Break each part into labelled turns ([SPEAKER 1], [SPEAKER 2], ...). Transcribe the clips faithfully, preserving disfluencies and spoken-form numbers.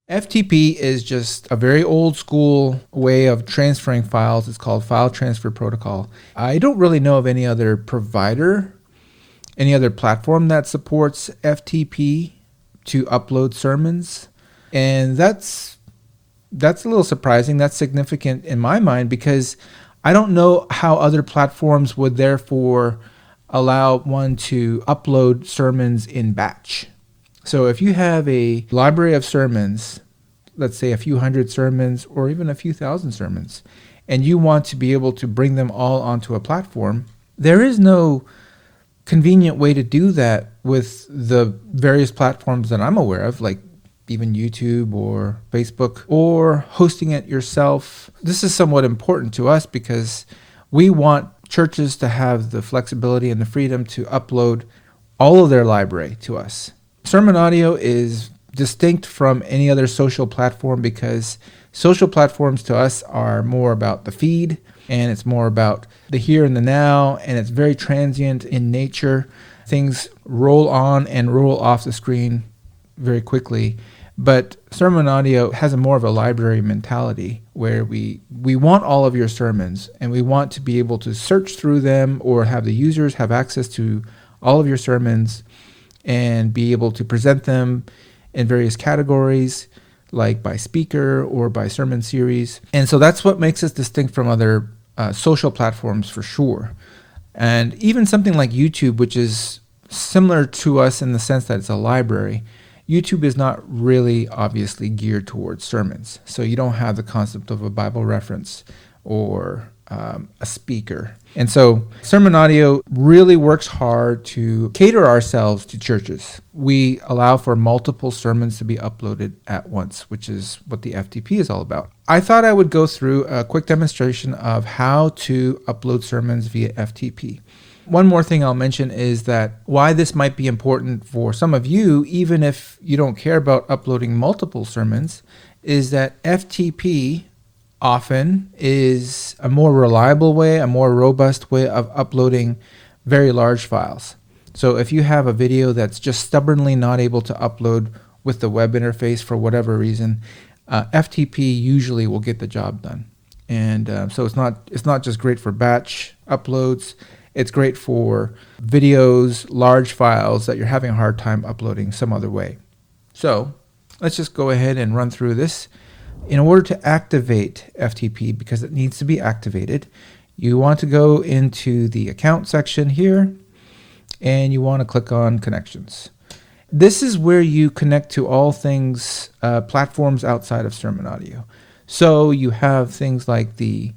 [SPEAKER 1] F T P is just a very old school way of transferring files. It's called File Transfer Protocol. I don't really know of any other provider, any other platform that supports F T P to upload sermons. And that's that's a little surprising. That's significant in my mind because I don't know how other platforms would therefore allow one to upload sermons in batch. So if you have a library of sermons, let's say a few hundred sermons or even a few thousand sermons, and you want to be able to bring them all onto a platform, there is no convenient way to do that with the various platforms that I'm aware of, like even YouTube or Facebook, or hosting it yourself. This is somewhat important to us because we want churches to have the flexibility and the freedom to upload all of their library to us. Sermon audio is distinct from any other social platform because social platforms to us are more about the feed, and it's more about the here and the now, and it's very transient in nature. Things roll on and roll off the screen very quickly. But sermon audio has a more of a library mentality where we, we want all of your sermons, and we want to be able to search through them or have the users have access to all of your sermons and be able to present them in various categories, like by speaker or by sermon series. And so that's what makes us distinct from other uh, social platforms for sure. And even something like YouTube, which is similar to us in the sense that it's a library, YouTube is not really obviously geared towards sermons. So you don't have the concept of a Bible reference or um, a speaker. And so sermon audio really works hard to cater ourselves to churches. We allow for multiple sermons to be uploaded at once, which is what the F T P is all about. I thought I would go through a quick demonstration of how to upload sermons via F T P. One more thing I'll mention is that why this might be important for some of you, even if you don't care about uploading multiple sermons, is that F T P often is a more reliable way, a more robust way of uploading very large files. So if you have a video that's just stubbornly not able to upload with the web interface for whatever reason, uh, F T P usually will get the job done. And uh, so it's not it's not just great for batch uploads. It's great for videos, large files that you're having a hard time uploading some other way. So let's just go ahead and run through this. In order to activate F T P, because it needs to be activated, you want to go into the account section here, and you want to click on connections. This is where you connect to all things, uh, platforms outside of sermon audio. So you have things like the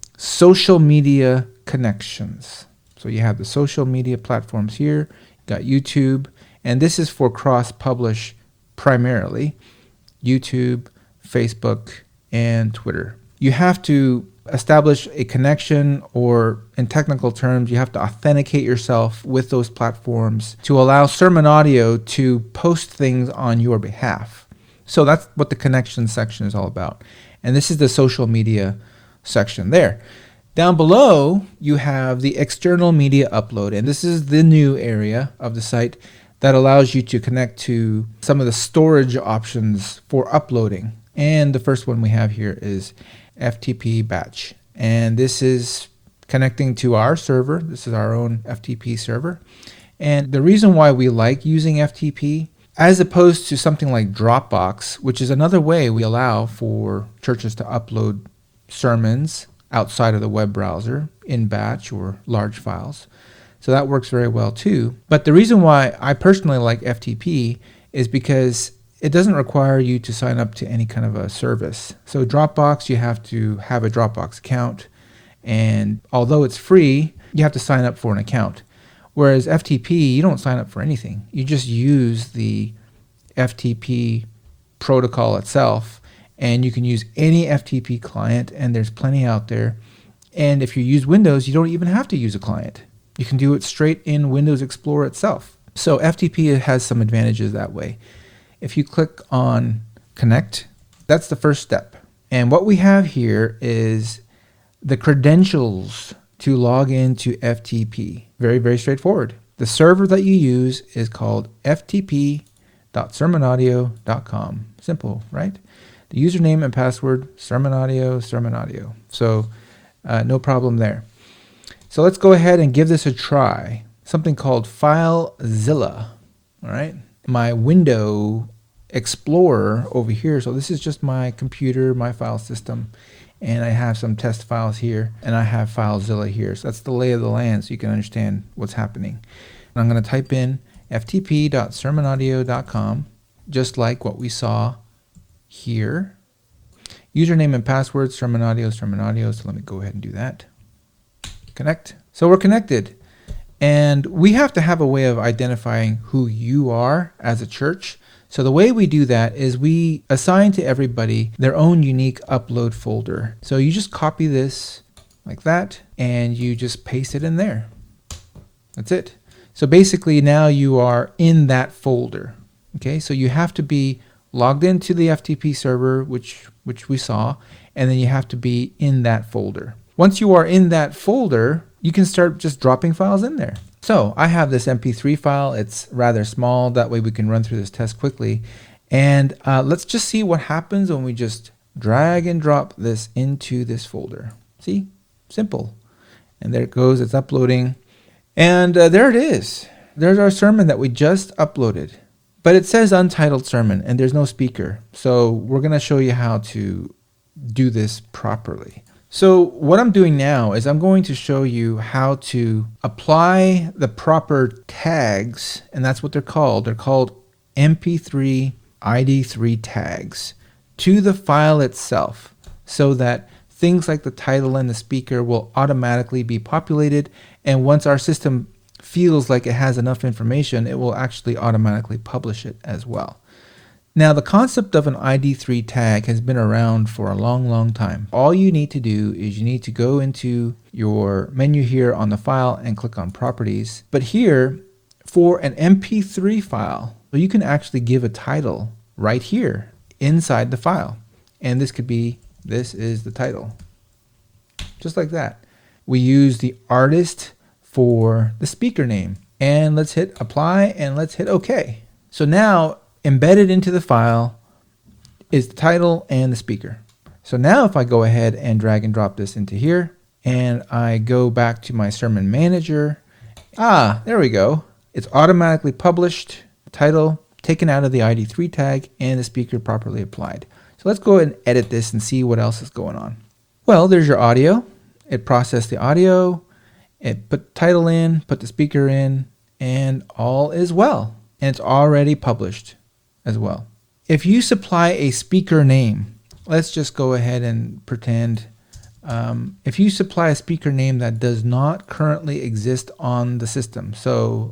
[SPEAKER 1] social media connections. So you have the social media platforms here, you got YouTube, and this is for cross-publish primarily, YouTube, Facebook, and Twitter. You have to establish a connection, or in technical terms, you have to authenticate yourself with those platforms to allow sermon audio to post things on your behalf. So that's what the connection section is all about. And this is the social media section there. Down below, you have the external media upload, and this is the new area of the site that allows you to connect to some of the storage options for uploading. And the first one we have here is F T P batch. And this is connecting to our server. This is our own F T P server. And the reason why we like using F T P, as opposed to something like Dropbox, which is another way we allow for churches to upload sermons outside of the web browser in batch or large files. So that works very well too. But the reason why I personally like F T P is because it doesn't require you to sign up to any kind of a service. So Dropbox, you have to have a Dropbox account, and although it's free, you have to sign up for an account. Whereas F T P, you don't sign up for anything. You just use the F T P protocol itself, and you can use any F T P client, and there's plenty out there. And if you use Windows, you don't even have to use a client. You can do it straight in Windows Explorer itself. So F T P has some advantages that way. If you click on Connect, that's the first step. And what we have here is the credentials to log into F T P. Very, very straightforward. The server that you use is called F T P dot sermon audio dot com. Simple, right? The username and password, Sermon Audio, Sermon Audio. So uh, no problem there. So let's go ahead and give this a try. Something called FileZilla. All right. My window Explorer over here. So this is just my computer, my file system. And I have some test files here. And I have FileZilla here. So that's the lay of the land so you can understand what's happening. And I'm going to type in f t p dot sermon audio dot com, just like what we saw here. Username and password, Sermon Audio, Sermon Audio. So let me go ahead and do that. Connect. So we're connected. And we have to have a way of identifying who you are as a church. So the way we do that is we assign to everybody their own unique upload folder. So you just copy this like that, and you just paste it in there. That's it. So basically now you are in that folder. Okay, so you have to be logged into the F T P server, which which we saw, and then you have to be in that folder. Once you are in that folder, you can start just dropping files in there. So I have this M P three file. It's rather small. That way we can run through this test quickly. And uh, let's just see what happens when we just drag and drop this into this folder. See? Simple. And there it goes. It's uploading. And uh, there it is. There's our sermon that we just uploaded. But it says untitled sermon and there's no speaker. So we're going to show you how to do this properly. So what I'm doing now is I'm going to show you how to apply the proper tags, and that's what they're called. They're called M P three I D three tags to the file itself so that things like the title and the speaker will automatically be populated, and once our system feels like it has enough information, it will actually automatically publish it as well. Now, the concept of an I D three tag has been around for a long, long time. All you need to do is you need to go into your menu here on the file and click on Properties. But here, for an M P three file, you can actually give a title right here inside the file. And this could be, this is the title. Just like that. We use the artist for the speaker name. And let's hit Apply and let's hit OK. So now, embedded into the file is the title and the speaker. So now if I go ahead and drag and drop this into here and I go back to my sermon manager, ah, there we go. It's automatically published, title taken out of the I D three tag, and the speaker properly applied. So let's go ahead and edit this and see what else is going on. Well, there's your audio. It processed the audio, it put the title in, put the speaker in, and all is well. And it's already published as well. If you supply a speaker name, let's just go ahead and pretend um, if you supply a speaker name that does not currently exist on the system, so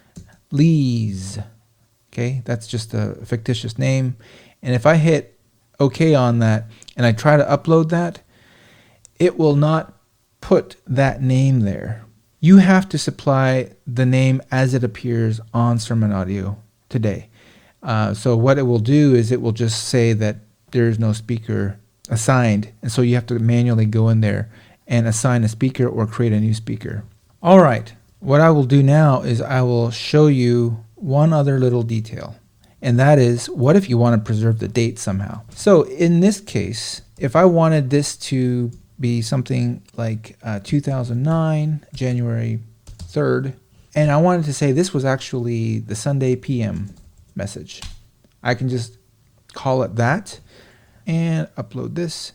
[SPEAKER 1] Lee's, okay, that's just a fictitious name, and if I hit OK on that and I try to upload that, it will not put that name there. You have to supply the name as it appears on Sermon Audio today. Uh, so what it will do is it will just say that there is no speaker assigned. And so you have to manually go in there and assign a speaker or create a new speaker. All right. What I will do now is I will show you one other little detail. And that is, what if you want to preserve the date somehow? So in this case, if I wanted this to be something like uh, two thousand nine, January third, and I wanted to say this was actually the Sunday P M message, I can just call it that and upload this.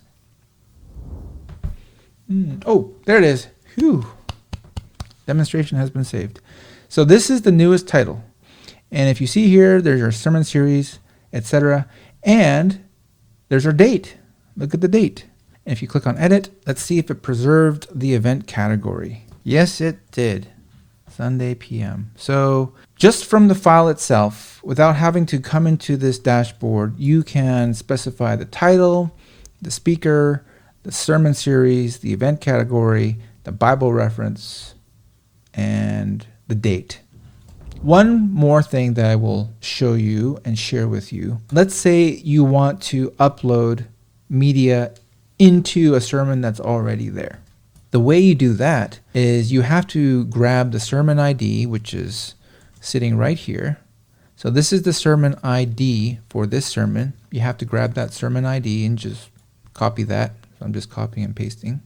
[SPEAKER 1] Mm. Oh, there it is. Whew. Demonstration has been saved. So this is the newest title. And if you see here, there's our sermon series, et cetera. And there's our date. Look at the date. And if you click on Edit, let's see if it preserved the event category. Yes, it did. Sunday P M. So just from the file itself, without having to come into this dashboard, you can specify the title, the speaker, the sermon series, the event category, the Bible reference, and the date. One more thing that I will show you and share with you. Let's say you want to upload media into a sermon that's already there. The way you do that is you have to grab the sermon I D, which is sitting right here. So this is the sermon I D for this sermon. You have to grab that sermon I D and just copy that. So I'm just copying and pasting.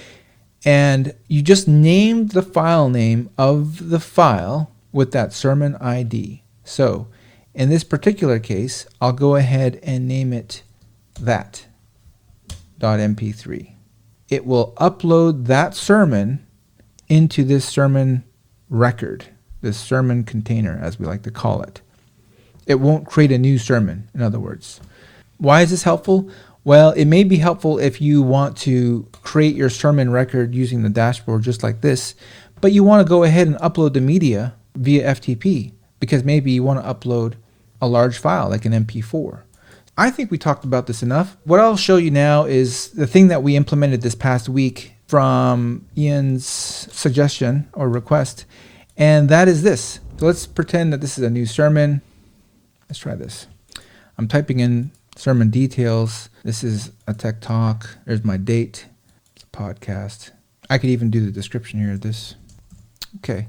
[SPEAKER 1] And you just named the file name of the file with that sermon I D. So in this particular case, I'll go ahead and name it that dot M P three. It will upload that sermon into this sermon record, this sermon container, as we like to call it. It won't create a new sermon, in other words. Why is this helpful? Well, it may be helpful if you want to create your sermon record using the dashboard just like this, but you want to go ahead and upload the media via F T P because maybe you want to upload a large file like an M P four. I think we talked about this enough. What I'll show you now is the thing that we implemented this past week from Ian's suggestion or request, and that is this. So let's pretend that this is a new sermon. Let's try this. I'm typing in sermon details. This is a tech talk. There's my date. It's a podcast. I could even do the description here of this. Okay.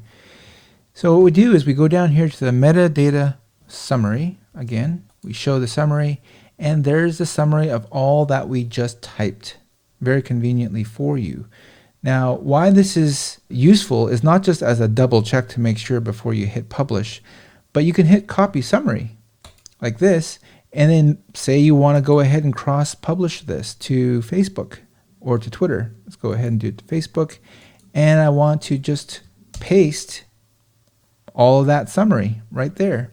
[SPEAKER 1] So what we do is we go down here to the metadata summary. Again, we show the summary, and there's the summary of all that we just typed very conveniently for you. Now, why this is useful is not just as a double check to make sure before you hit publish, but you can hit copy summary like this, and then say you want to go ahead and cross-publish this to Facebook or to Twitter. Let's go ahead and do it to Facebook. And I want to just paste all of that summary right there.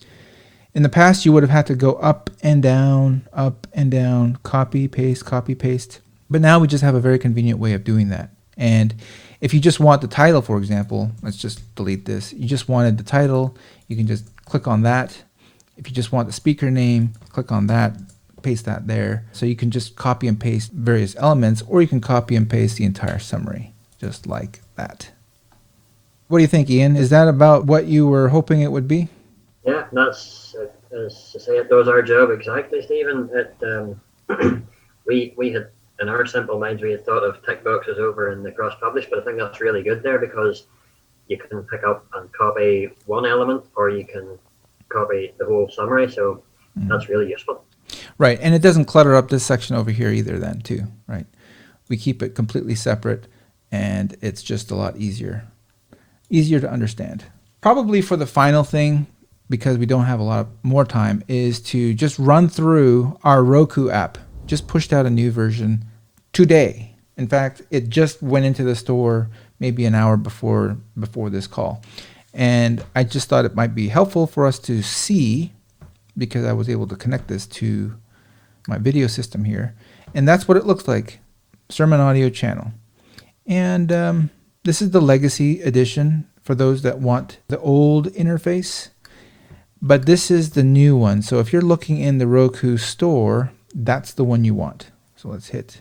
[SPEAKER 1] In the past, you would have had to go up and down, up and down, copy, paste, copy, paste. But now we just have a very convenient way of doing that. And if you just want the title, for example, let's just delete this. You just wanted the title, you can just click on that. If you just want the speaker name, click on that, paste that there. So you can just copy and paste various elements, or you can copy and paste the entire summary, just like that. What do you think, Ian? Is that about what you were hoping it would be?
[SPEAKER 2] Yeah, that's, uh, as to say, it does our job exactly, Stephen. It, um, we, we had, in our simple minds, we had thought of tick boxes over in the cross-publish, but I think that's really good there because you can pick up and copy one element, or you can copy the whole summary, so mm. that's really useful.
[SPEAKER 1] Right, and it doesn't clutter up this section over here either then, too, right? We keep it completely separate, and it's just a lot easier, easier to understand. Probably for the final thing, because we don't have a lot of more time, is to just run through our Roku app. Just pushed out a new version today. In fact, it just went into the store maybe an hour before before this call. And I just thought it might be helpful for us to see, because I was able to connect this to my video system here. And that's what it looks like, Sermon Audio channel. And um, this is the Legacy edition for those that want the old interface. But this is the new one. So if you're looking in the Roku store, that's the one you want. So let's hit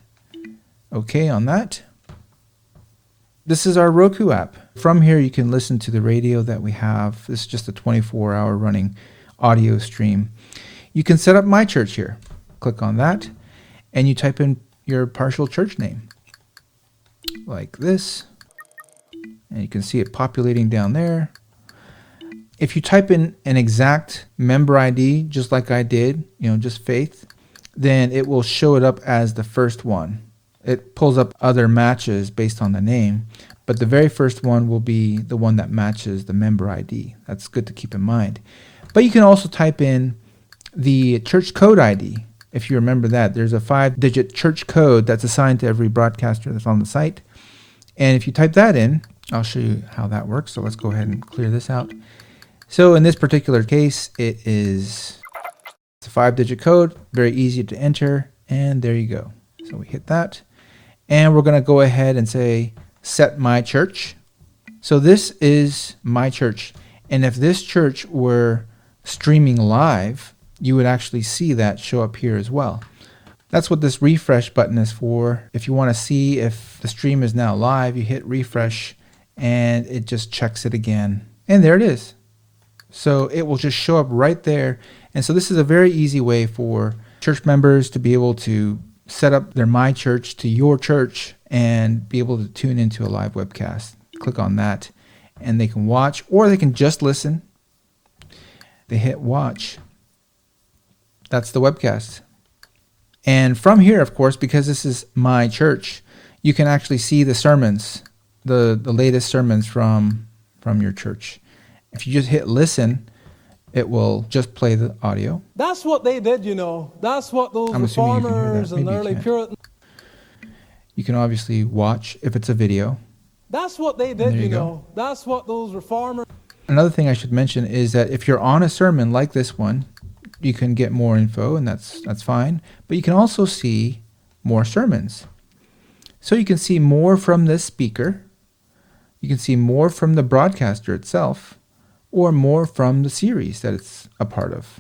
[SPEAKER 1] OK on that. This is our Roku app. From here, you can listen to the radio that we have. This is just a twenty-four hour running audio stream. You can set up My Church here. Click on that, and you type in your partial church name, like this. And you can see it populating down there. If you type in an exact member I D, just like I did, you know, just Faith, then it will show it up as the first one. It pulls up other matches based on the name, but the very first one will be the one that matches the member I D. That's good to keep in mind. But you can also type in the church code I D. If you remember that, there's a five-digit church code that's assigned to every broadcaster that's on the site. And if you type that in, I'll show you how that works. So let's go ahead and clear this out. So in this particular case, it is it's a five-digit code, very easy to enter, and there you go. So we hit that. And we're going to go ahead and say, set my church. So this is my church. And if this church were streaming live, you would actually see that show up here as well. That's what this refresh button is for. If you want to see if the stream is now live, you hit refresh and it just checks it again. And there it is. So it will just show up right there. And so this is a very easy way for church members to be able to set up their My Church to your church and be able to tune into a live webcast. Click on that and they can watch, or they can just listen. they hit watch. That's the webcast. And from here, of course, because this is my church, you can actually see the sermons, the, the latest sermons from, from your church. If you just hit listen, it will just play the audio.
[SPEAKER 3] That's what they did, you know. That's what those
[SPEAKER 1] I'm assuming you can hear that.
[SPEAKER 3] reformers and
[SPEAKER 1] Maybe you
[SPEAKER 3] early
[SPEAKER 1] can't.
[SPEAKER 3] Puritans.
[SPEAKER 1] You can obviously watch if it's a video.
[SPEAKER 3] That's what they
[SPEAKER 1] There
[SPEAKER 3] did,
[SPEAKER 1] you
[SPEAKER 3] you
[SPEAKER 1] go.
[SPEAKER 3] know. That's what those reformers.
[SPEAKER 1] Another thing I should mention is that if you're on a sermon like this one, you can get more info, and that's that's fine. But you can also see more sermons. So you can see more from this speaker. You can see more from the broadcaster itself, or more from the series that it's a part of.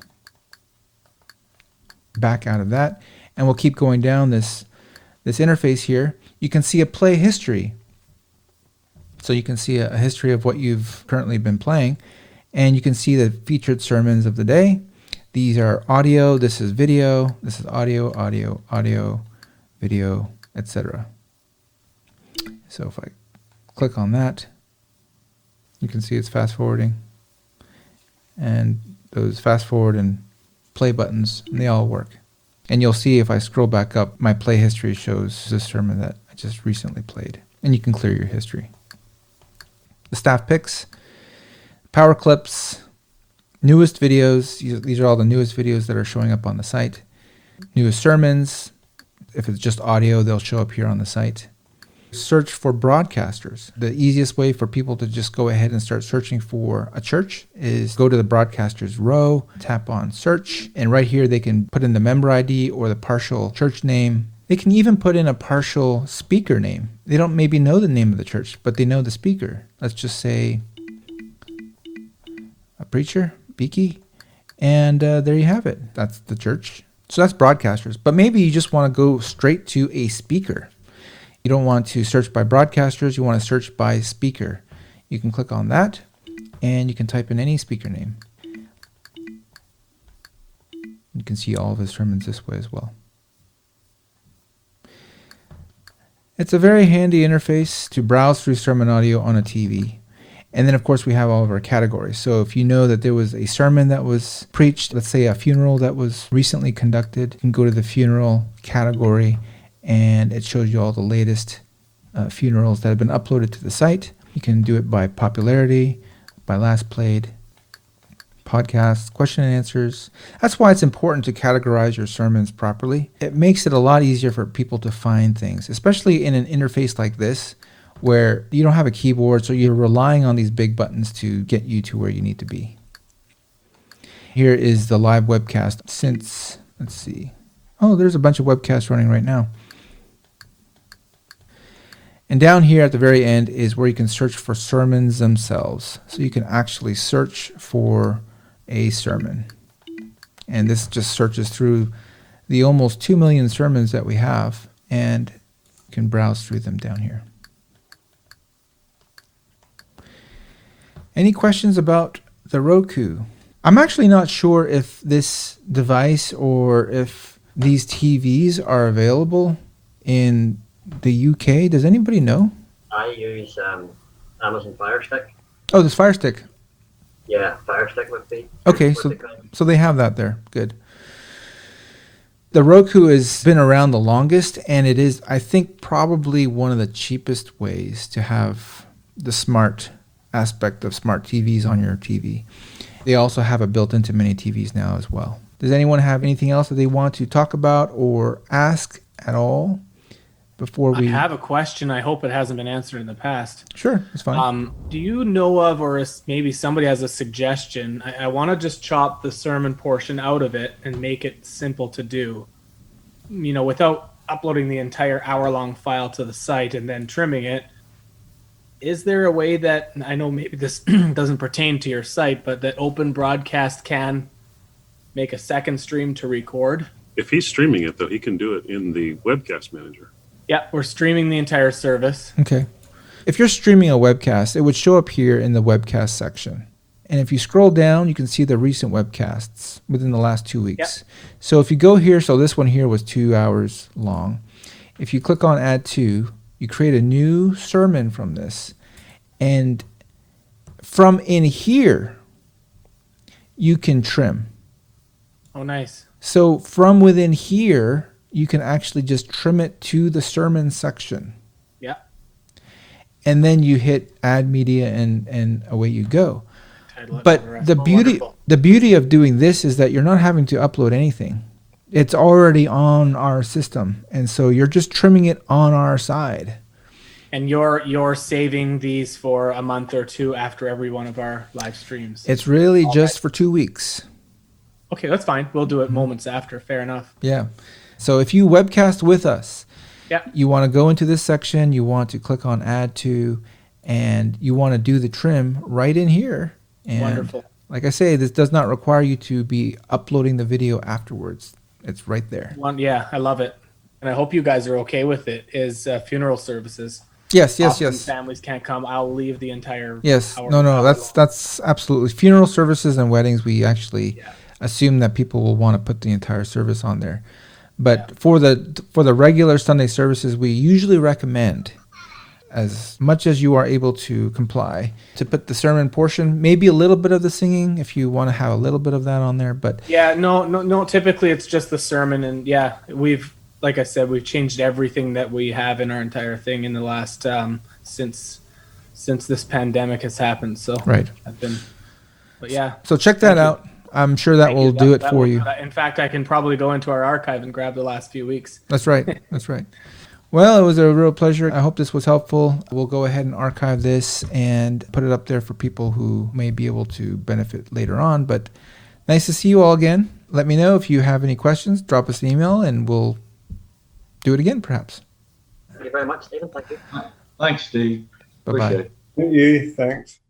[SPEAKER 1] Back out of that, and we'll keep going down this, this interface here. You can see a play history. So you can see a, a history of what you've currently been playing, and you can see the featured sermons of the day. These are audio, this is video, this is audio, audio, audio, video, et cetera. So if I click on that, you can see it's fast forwarding. And those fast forward and play buttons, and they all work. And you'll see if I scroll back up, my play history shows this sermon that I just recently played. And you can clear your history. The staff picks, power clips, newest videos. These are all the newest videos that are showing up on the site. Newest sermons. If it's just audio, they'll show up here on the site. Search for broadcasters. The easiest way for people to just go ahead and start searching for a church is go to the broadcasters row, tap on search, and right here they can put in the member I D or the partial church name. They can even put in a partial speaker name. They don't maybe know the name of the church, but they know the speaker. Let's just say a preacher, Beaky, and uh, there you have it. That's the church. So that's broadcasters. But maybe you just want to go straight to a speaker. You don't want to search by broadcasters. You want to search by speaker. You can click on that, and you can type in any speaker name. You can see all of his sermons this way as well. It's a very handy interface to browse through sermon audio on a T V. And then, of course, we have all of our categories. So if you know that there was a sermon that was preached, let's say a funeral that was recently conducted, you can go to the funeral category, and it shows you all the latest uh, funerals that have been uploaded to the site. You can do it by popularity, by last played, podcasts, question and answers. That's why it's important to categorize your sermons properly. It makes it a lot easier for people to find things, especially in an interface like this, where you don't have a keyboard, so you're relying on these big buttons to get you to where you need to be. Here is the live webcast since, let's see. Oh, there's a bunch of webcasts running right now. And down here at the very end is where you can search for sermons themselves. So you can actually search for a sermon. And this just searches through the almost two million sermons that we have, and you can browse through them down here. Any questions about the Roku? I'm actually not sure if this device or if these T Vs are available in the U K. Does anybody know?
[SPEAKER 2] I use um, Amazon Fire Stick.
[SPEAKER 1] Oh, this Fire Stick.
[SPEAKER 2] Yeah, Fire Stick would be.
[SPEAKER 1] Okay,
[SPEAKER 2] what
[SPEAKER 1] so
[SPEAKER 2] they call it.
[SPEAKER 1] so they have that there. Good. The Roku has been around the longest, and it is, I think, probably one of the cheapest ways to have the smart aspect of smart T Vs on your T V. They also have it built into many T Vs now as well. Does anyone have anything else that they want to talk about or ask at all before we...
[SPEAKER 4] I have a question. I hope it hasn't been answered in the past.
[SPEAKER 1] Sure, it's fine.
[SPEAKER 4] Um, do you know of, or is, maybe somebody has a suggestion? I, I want to just chop the sermon portion out of it and make it simple to do. You know, without uploading the entire hour-long file to the site and then trimming it. Is there a way that, I know maybe this doesn't pertain to your site, but that Open Broadcast can make a second stream to record?
[SPEAKER 5] If he's streaming it, though, he can do it in the webcast manager.
[SPEAKER 4] Yeah, we're streaming the entire service.
[SPEAKER 1] Okay. If you're streaming a webcast, it would show up here in the webcast section. And if you scroll down, you can see the recent webcasts within the last two weeks.
[SPEAKER 4] Yep.
[SPEAKER 1] So if you go here, so this one here was two hours long. If you click on Add To, you create a new sermon from this. And from in here, you can trim.
[SPEAKER 4] Oh, nice.
[SPEAKER 1] So from within here, you can actually just trim it to the sermon section.
[SPEAKER 4] Yeah.
[SPEAKER 1] And then you hit add media and, and away you go.
[SPEAKER 4] Title it,
[SPEAKER 1] But
[SPEAKER 4] rest.
[SPEAKER 1] the
[SPEAKER 4] Oh,
[SPEAKER 1] beauty
[SPEAKER 4] wonderful.
[SPEAKER 1] the beauty of doing this is that you're not having to upload anything. It's already on our system. And so you're just trimming it on our side.
[SPEAKER 4] And you're you're saving these for a month or two after every one of our live streams.
[SPEAKER 1] It's really just for two weeks.
[SPEAKER 4] Okay, that's fine. We'll do it moments after. Fair enough.
[SPEAKER 1] Yeah. So if you webcast with us,
[SPEAKER 4] Yeah.
[SPEAKER 1] you want to go into this section, you want to click on add to, and you want to do the trim right in here. And
[SPEAKER 4] Wonderful.
[SPEAKER 1] like I say, this does not require you to be uploading the video afterwards. It's right there.
[SPEAKER 4] One, yeah, I love it, and I hope you guys are okay with it. Is uh, funeral services?
[SPEAKER 1] Yes, yes,
[SPEAKER 4] Often
[SPEAKER 1] yes.
[SPEAKER 4] Families can't come. I'll leave the entire.
[SPEAKER 1] Yes.
[SPEAKER 4] hour
[SPEAKER 1] No, no,
[SPEAKER 4] hour
[SPEAKER 1] that's
[SPEAKER 4] long.
[SPEAKER 1] that's absolutely funeral services and weddings. We actually
[SPEAKER 4] Yeah.
[SPEAKER 1] assume that people will want to put the entire service on there. But for the for the regular Sunday services, we usually recommend, as much as you are able to comply, to put the sermon portion, maybe a little bit of the singing if you want to have a little bit of that on there. But
[SPEAKER 4] Yeah, no, no, no. Typically, it's just the sermon, and yeah, we've, like I said, we've changed everything that we have in our entire thing in the last um, since since this pandemic has happened. So
[SPEAKER 1] right.
[SPEAKER 4] I've been, but yeah,
[SPEAKER 1] So check that
[SPEAKER 4] Thank you.
[SPEAKER 1] out. I'm sure that
[SPEAKER 4] Thank
[SPEAKER 1] will
[SPEAKER 4] you.
[SPEAKER 1] do
[SPEAKER 4] That-
[SPEAKER 1] it
[SPEAKER 4] that
[SPEAKER 1] for
[SPEAKER 4] will-
[SPEAKER 1] you.
[SPEAKER 4] In fact, I can probably go into our archive and grab the last few weeks.
[SPEAKER 1] That's right. That's right. Well, it was a real pleasure. I hope this was helpful. We'll go ahead and archive this and put it up there for people who may be able to benefit later on. But nice to see you all again. Let me know if you have any questions. Drop us an email and we'll do it again, perhaps.
[SPEAKER 2] Thank you very much, Stephen. Thank you.
[SPEAKER 6] Thanks, Steve.
[SPEAKER 1] Bye-bye.
[SPEAKER 6] Appreciate it.
[SPEAKER 7] Thank you. Thanks.